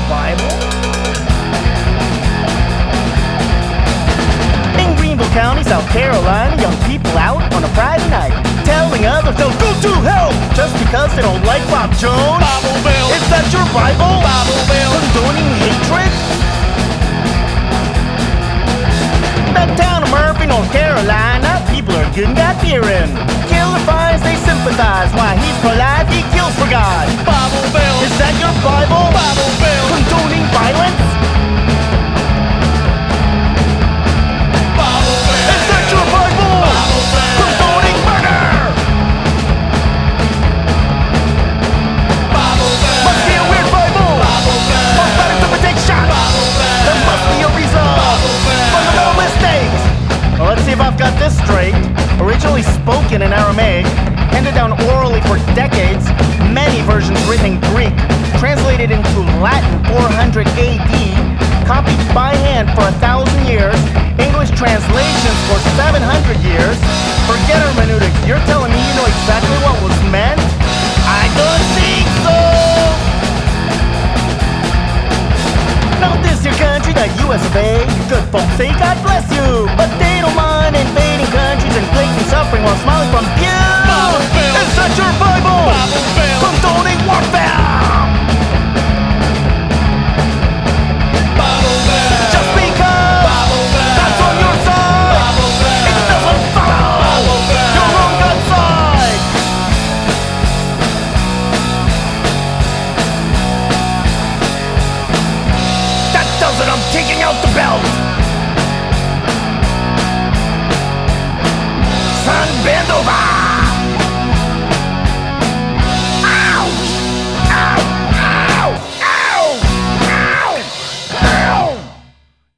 Bible? In Greenville County, South Carolina, young people out on a Friday night telling others they'll go to hell just because they don't like Bob Jones. Bible Belt. Is that your Bible? Bible Belt. Condoning hatred? That town of Murphy, North Carolina, people are good and got beer in. Killer finds they sympathize. Why he's pro-life, he kills for God. Bible Belt. Is that your Bible? Bible Belt. Condoning violence? Bible Belt. Is that your Bible? Bible Belt. Condoning murder? Bible Belt. Must be a weird Bible. Bible Belt. Must bad interpretation. Bible Belt. There must be a reason. Bible Belt. Fundamental mistakes. Well, let's see if I've got this straight. Originally spoken in Aramaic, handed down orally for decades, many versions written in Greek, translated into Latin 400 AD, copied by hand for 1,000 years, English translations for 700 years. Forget hermeneutics. You're telling me you know exactly what was meant? I don't think so! Now this your country, the US of A. Good folks say God bless you, but they don't mind invading countries and inflicting suffering while smiling from you. Bible Belt. Is that your Bible? Bible Belt. Condoning warfare. Bible Belt. Just because Bible Belt. that's on your side, Bible Belt. it doesn't follow Bible Belt. you're on God's side. That does it. I'm taking out the belt.